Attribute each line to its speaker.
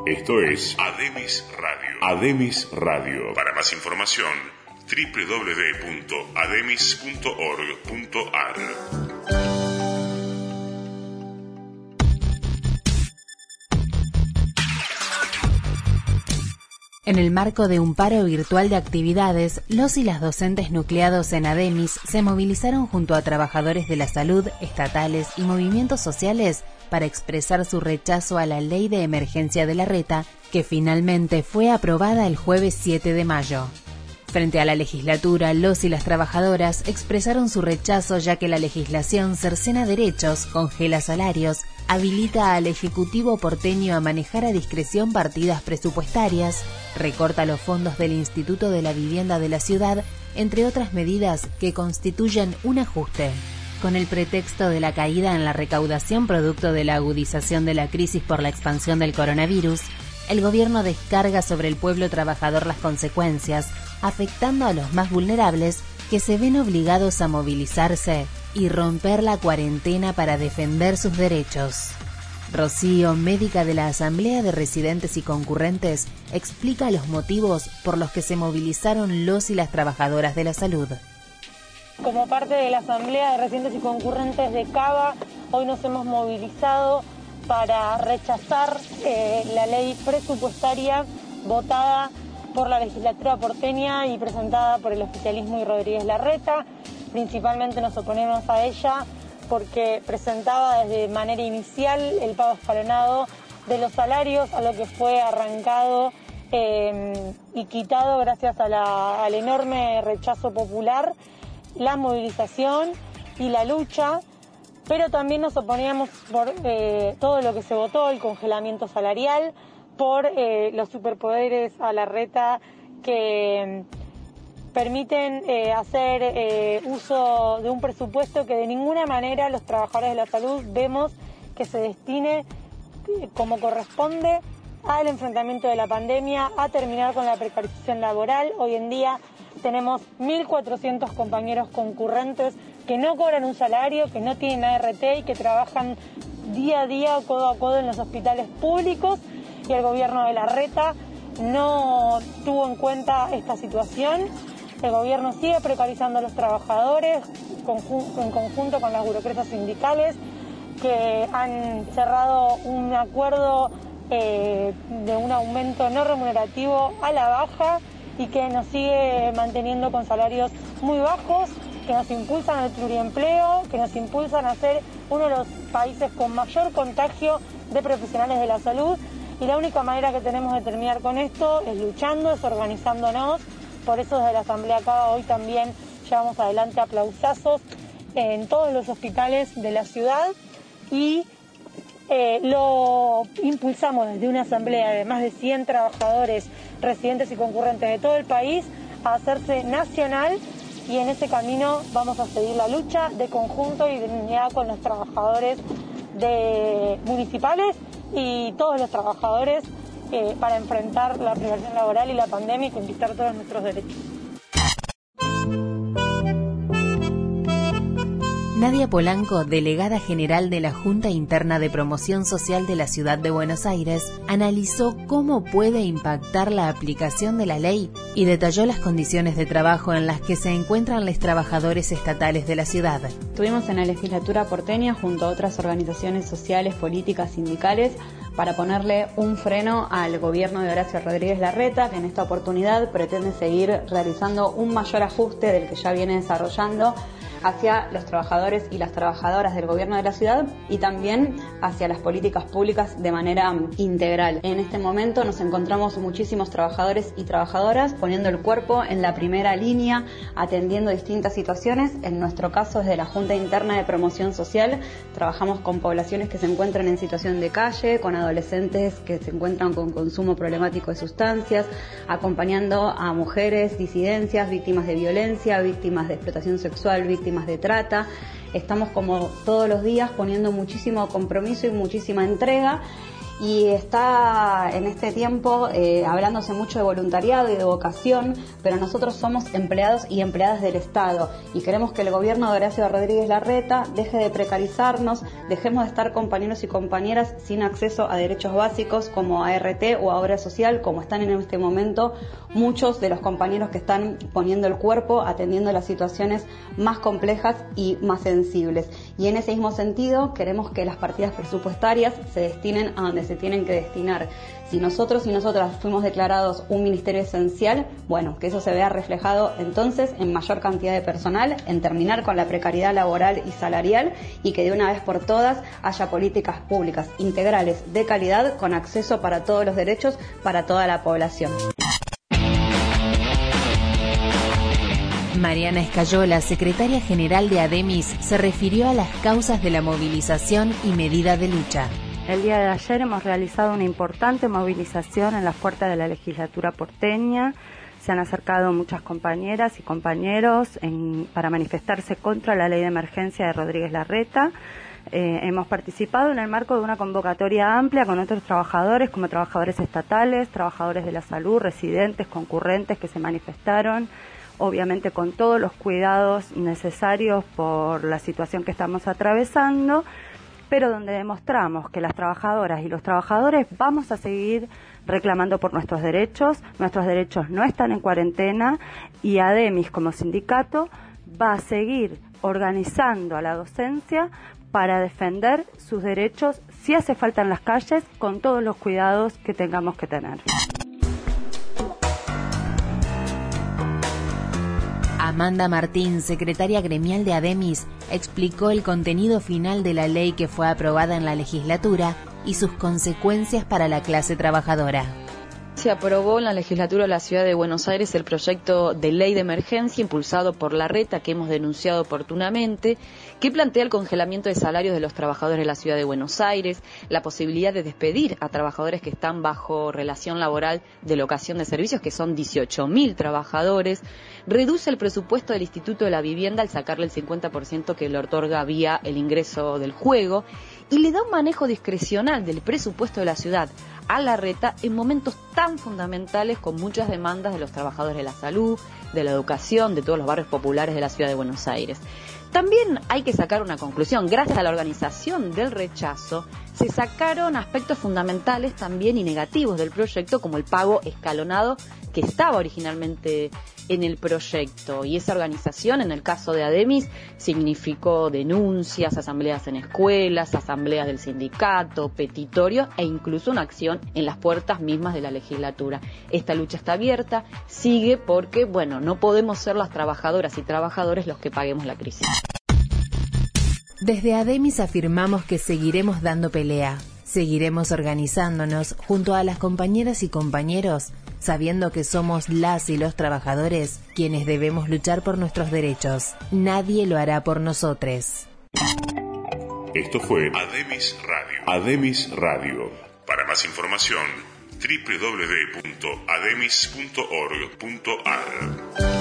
Speaker 1: Esto es Ademis Radio. Ademis Radio. Para más información, www.ademis.org.ar.
Speaker 2: En el marco de un paro virtual de actividades, los y las docentes nucleados en Ademis se movilizaron junto a trabajadores de la salud, estatales y movimientos sociales para expresar su rechazo a la Ley de Emergencia de Larreta, que finalmente fue aprobada el jueves 7 de mayo. Frente a la legislatura, los y las trabajadoras expresaron su rechazo ya que la legislación cercena derechos, congela salarios, habilita al Ejecutivo porteño a manejar a discreción partidas presupuestarias, recorta los fondos del Instituto de la Vivienda de la ciudad, entre otras medidas que constituyen un ajuste. Con el pretexto de la caída en la recaudación producto de la agudización de la crisis por la expansión del coronavirus, el gobierno descarga sobre el pueblo trabajador las consecuencias, afectando a los más vulnerables que se ven obligados a movilizarse y romper la cuarentena para defender sus derechos. Rocío, médica de la Asamblea de Residentes y Concurrentes, explica los motivos por los que se movilizaron los y las trabajadoras de la salud.
Speaker 3: Como parte de la Asamblea de Residentes y Concurrentes de Cava, hoy nos hemos movilizado para rechazar la ley presupuestaria votada por la legislatura porteña y presentada por el oficialismo y Rodríguez Larreta. Principalmente nos oponemos a ella porque presentaba desde manera inicial el pago escalonado de los salarios, a lo que fue arrancado y quitado gracias al enorme rechazo popular, la movilización y la lucha. Pero también nos oponíamos por todo lo que se votó, el congelamiento salarial, por los superpoderes a Larreta que permiten hacer uso de un presupuesto que de ninguna manera los trabajadores de la salud vemos que se destine como corresponde al enfrentamiento de la pandemia, a terminar con la precarización laboral. Hoy en día tenemos 1.400 compañeros concurrentes que no cobran un salario, que no tienen ART y que trabajan día a día, codo a codo en los hospitales públicos, y el gobierno de Larreta no tuvo en cuenta esta situación. El gobierno sigue precarizando a los trabajadores en conjunto con las burocracias sindicales que han cerrado un acuerdo de un aumento no remunerativo a la baja y que nos sigue manteniendo con salarios muy bajos, que nos impulsan al pluriempleo, que nos impulsan a ser uno de los países con mayor contagio de profesionales de la salud. Y la única manera que tenemos de terminar con esto es luchando, es organizándonos. Por eso desde la Asamblea Cava hoy también llevamos adelante aplausazos en todos los hospitales de la ciudad y lo impulsamos desde una asamblea de más de 100 trabajadores, residentes y concurrentes de todo el país a hacerse nacional, y en ese camino vamos a seguir la lucha de conjunto y de unidad con los trabajadores municipales y todos los trabajadores para enfrentar la precarización laboral y la pandemia y conquistar todos nuestros derechos.
Speaker 2: Nadia Polanco, delegada general de la Junta Interna de Promoción Social de la Ciudad de Buenos Aires, analizó cómo puede impactar la aplicación de la ley y detalló las condiciones de trabajo en las que se encuentran los trabajadores estatales de la ciudad.
Speaker 4: Estuvimos en la legislatura porteña junto a otras organizaciones sociales, políticas, sindicales, para ponerle un freno al gobierno de Horacio Rodríguez Larreta, que en esta oportunidad pretende seguir realizando un mayor ajuste del que ya viene desarrollando hacia los trabajadores y las trabajadoras del gobierno de la ciudad y también hacia las políticas públicas de manera integral. En este momento nos encontramos muchísimos trabajadores y trabajadoras poniendo el cuerpo en la primera línea, atendiendo distintas situaciones. En nuestro caso, desde la Junta Interna de Promoción Social, trabajamos con poblaciones que se encuentran en situación de calle, con adolescentes que se encuentran con consumo problemático de sustancias, acompañando a mujeres, disidencias, víctimas de violencia, víctimas de explotación sexual, víctimas de trata. Estamos como todos los días poniendo muchísimo compromiso y muchísima entrega y está en este tiempo hablándose mucho de voluntariado y de vocación, pero nosotros somos empleados y empleadas del Estado y queremos que el gobierno de Horacio Rodríguez Larreta deje de precarizarnos, dejemos de estar compañeros y compañeras sin acceso a derechos básicos como a RT o a obra social, como están en este momento muchos de los compañeros que están poniendo el cuerpo, atendiendo las situaciones más complejas y más sensibles. Y en ese mismo sentido queremos que las partidas presupuestarias se destinen a donde se tienen que destinar. Si nosotros y nosotras fuimos declarados un ministerio esencial, bueno, que eso se vea reflejado entonces en mayor cantidad de personal, en terminar con la precariedad laboral y salarial y que de una vez por todas haya políticas públicas integrales de calidad con acceso para todos los derechos para toda la población.
Speaker 2: Mariana Escayola, secretaria general de ADEMIS, se refirió a las causas de la movilización y medida de lucha.
Speaker 5: El día de ayer hemos realizado una importante movilización en las puertas de la legislatura porteña. Se han acercado muchas compañeras y compañeros para manifestarse contra la ley de emergencia de Rodríguez Larreta. Hemos participado en el marco de una convocatoria amplia con otros trabajadores, como trabajadores estatales, trabajadores de la salud, residentes, concurrentes que se manifestaron, obviamente con todos los cuidados necesarios por la situación que estamos atravesando, pero donde demostramos que las trabajadoras y los trabajadores vamos a seguir reclamando por nuestros derechos no están en cuarentena y ADEMIS como sindicato va a seguir organizando a la docencia para defender sus derechos si hace falta en las calles con todos los cuidados que tengamos que tener.
Speaker 2: Amanda Martín, secretaria gremial de ADEMIS, explicó el contenido final de la ley que fue aprobada en la legislatura y sus consecuencias para la clase trabajadora.
Speaker 6: Se aprobó en la legislatura de la Ciudad de Buenos Aires el proyecto de ley de emergencia impulsado por Larreta, que hemos denunciado oportunamente, que plantea el congelamiento de salarios de los trabajadores de la Ciudad de Buenos Aires, la posibilidad de despedir a trabajadores que están bajo relación laboral de locación de servicios, que son 18.000 trabajadores, reduce el presupuesto del Instituto de la Vivienda al sacarle el 50% que le otorga vía el ingreso del juego y le da un manejo discrecional del presupuesto de la ciudad a Larreta en momentos tan fundamentales con muchas demandas de los trabajadores de la salud, de la educación, de todos los barrios populares de la Ciudad de Buenos Aires. También hay que sacar una conclusión. Gracias a la organización del rechazo, se sacaron aspectos fundamentales también y negativos del proyecto, como el pago escalonado que estaba originalmente en el proyecto. Y esa organización, en el caso de ADEMIS, significó denuncias, asambleas en escuelas, asambleas del sindicato, petitorios e incluso una acción en las puertas mismas de la legislatura. Esta lucha está abierta, sigue porque, bueno, no podemos ser las trabajadoras y trabajadores los que paguemos la crisis.
Speaker 2: Desde ADEMIS afirmamos que seguiremos dando pelea, seguiremos organizándonos junto a las compañeras y compañeros, sabiendo que somos las y los trabajadores quienes debemos luchar por nuestros derechos. Nadie lo hará por nosotros.
Speaker 1: Esto fue ADEMIS Radio. ADEMIS Radio. Para más información, www.ademis.org.ar.